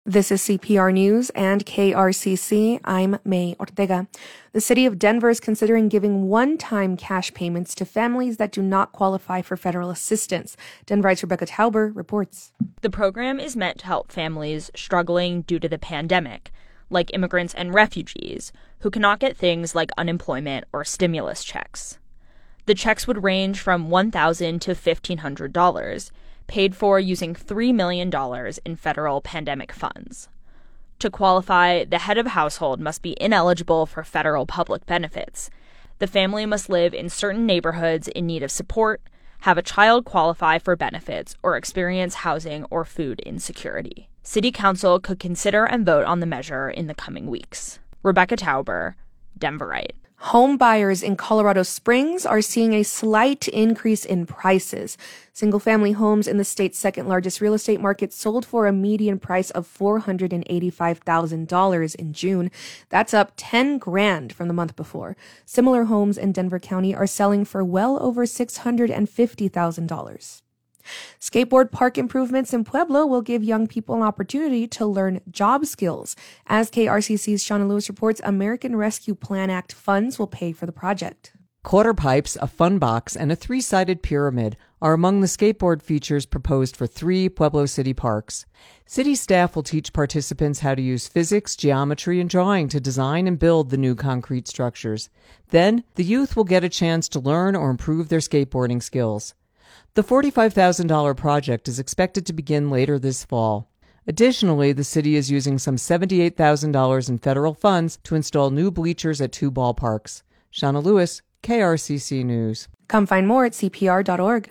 This is CPR News and KRCC. I'm May Ortega. The city of Denver is considering giving one-time cash payments to families that do not qualify for federal assistance. Denverite's Rebecca Tauber reports. The program is meant to help families struggling due to the pandemic, like immigrants and refugees, who cannot get things like unemployment or stimulus checks. The checks would range from $1,000 to $1,500, paid for using $3 million in federal pandemic funds. To qualify, the head of household must be ineligible for federal public benefits. The family must live in certain neighborhoods in need of support, have a child qualify for benefits, or experience housing or food insecurity. City Council could consider and vote on the measure in the coming weeks. Rebecca Tauber, Denverite. Home buyers in Colorado Springs are seeing a slight increase in prices. Single-family homes in the state's second-largest real estate market sold for a median price of $485,000 in June. That's up $10,000 from the month before. Similar homes in Denver County are selling for well over $650,000. Skateboard park improvements in Pueblo will give young people an opportunity to learn job skills. As KRCC's Shauna Lewis reports, American Rescue Plan Act funds will pay for the project. Quarter pipes, a fun box, and a three-sided pyramid are among the skateboard features proposed for 3 Pueblo City parks. City staff will teach participants how to use physics, geometry, and drawing to design and build the new concrete structures. Then, the youth will get a chance to learn or improve their skateboarding skills. The $45,000 project is expected to begin later this fall. Additionally, the city is using some $78,000 in federal funds to install new bleachers at 2 ballparks. Shauna Lewis, KRCC News. Come find more at CPR.org.